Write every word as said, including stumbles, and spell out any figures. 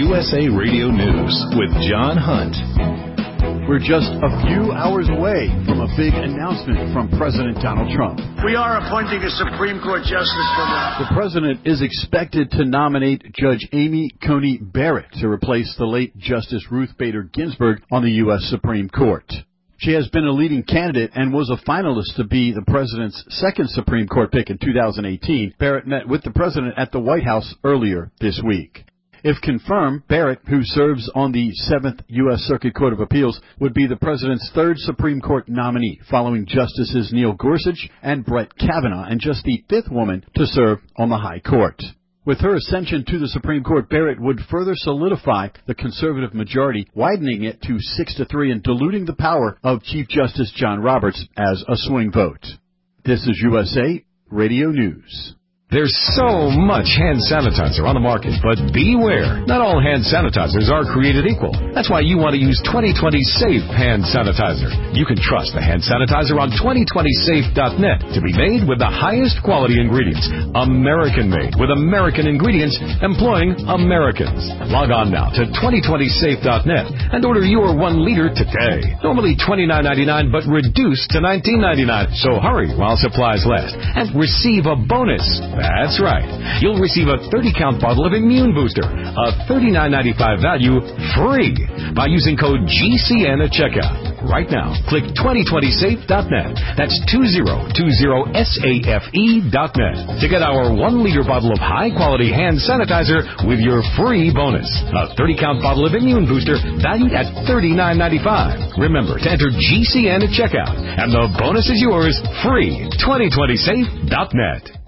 U S A Radio News with John Hunt. We're just a few hours away from a big announcement from President Donald Trump. We are appointing a Supreme Court justice for the... The president is expected to nominate Judge Amy Coney Barrett to replace the late Justice Ruth Bader Ginsburg on the U S Supreme Court. She has been a leading candidate and was a finalist to be the president's second Supreme Court pick in two thousand eighteen. Barrett met with the president at the White House earlier this week. If confirmed, Barrett, who serves on the seventh U S Circuit Court of Appeals, would be the president's third Supreme Court nominee, following Justices Neil Gorsuch and Brett Kavanaugh, and just the fifth woman to serve on the High Court. With her ascension to the Supreme Court, Barrett would further solidify the conservative majority, widening it to six to three and diluting the power of Chief Justice John Roberts as a swing vote. This is U S A Radio News. There's so much hand sanitizer on the market, but beware. Not all hand sanitizers are created equal. That's why you want to use twenty twenty Safe Hand Sanitizer. You can trust the hand sanitizer on twenty twenty safe dot net to be made with the highest quality ingredients. American-made with American ingredients, employing Americans. Log on now to twenty twenty safe dot net and order your one liter today. Normally twenty-nine ninety-nine, but reduced to nineteen ninety-nine. So hurry while supplies last and receive a bonus. That's right. You'll receive a thirty count bottle of Immune Booster, a thirty-nine ninety-five value, free by using code G C N at checkout. Right now, click twenty twenty safe dot net. That's twenty twenty safe dot net to get our one liter bottle of high-quality hand sanitizer with your free bonus. A thirty count bottle of Immune Booster valued at thirty-nine ninety-five. Remember to enter G C N at checkout, and the bonus is yours free. twenty twenty safe dot net.